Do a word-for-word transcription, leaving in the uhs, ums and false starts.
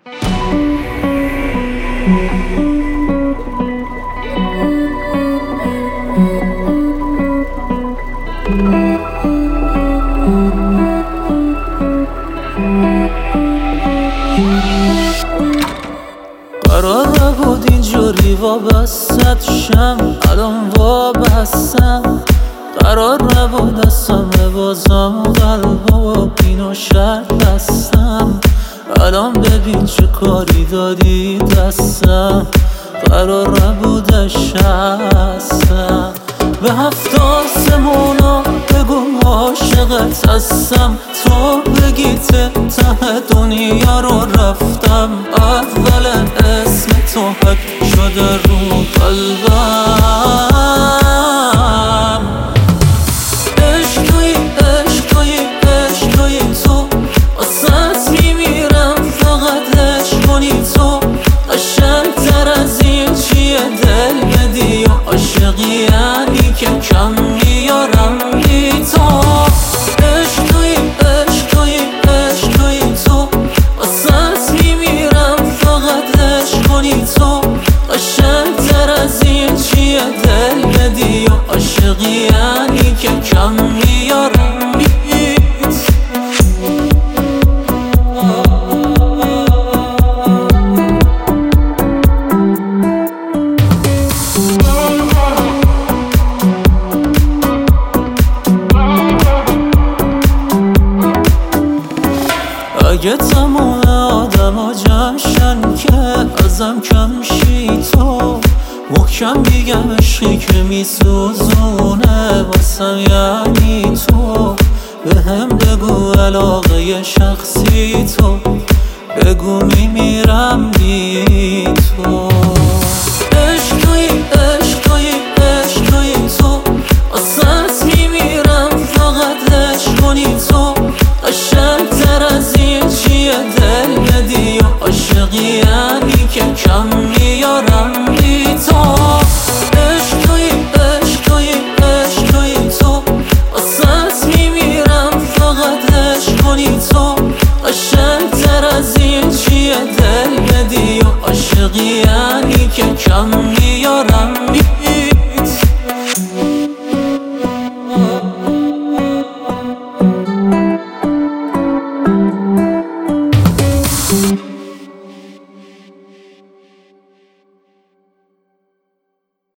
قرار نبود اینجوری وابستت شم، الان وابستم. قرار نبود دستم ببازم و قلب و بین و شرط بستم. الان ببین چه کاری دادی دستم، قرار نبودش هستم. به هفت آسمونا بگو عاشقت هستم، تو بگی ته ته دنیا رو رفتم. اولا اسم تو حک شده رو قلبم. عشق توی عشق توی عشق توی تو، واسه میمیرم فقط عشق کنی تو. قشنگتر از این چیه دل بدی و عاشقی یعنی که کم میارم بی تو. عشق توی عشق توی عشق توی تو، واسه میمیرم فقط عشق کنی تو. قشنگتر از این چیه دل بدی و عاشقی یعنی که کم میارم بی تو. اگه تمام آدم ها جمشن که ازم کم شی تو، محکم بگم عشقی که میسوزونه واسم یعنی تو. به هم بگو علاقه شخصی تو، بگو میمیرم بی تو. عشق توی عشق توی عشق توی تو، واسه میمیرم فقط عشق کنی تو. قشنگتر از این چیه دل بدی و عاشقی یعنی که کم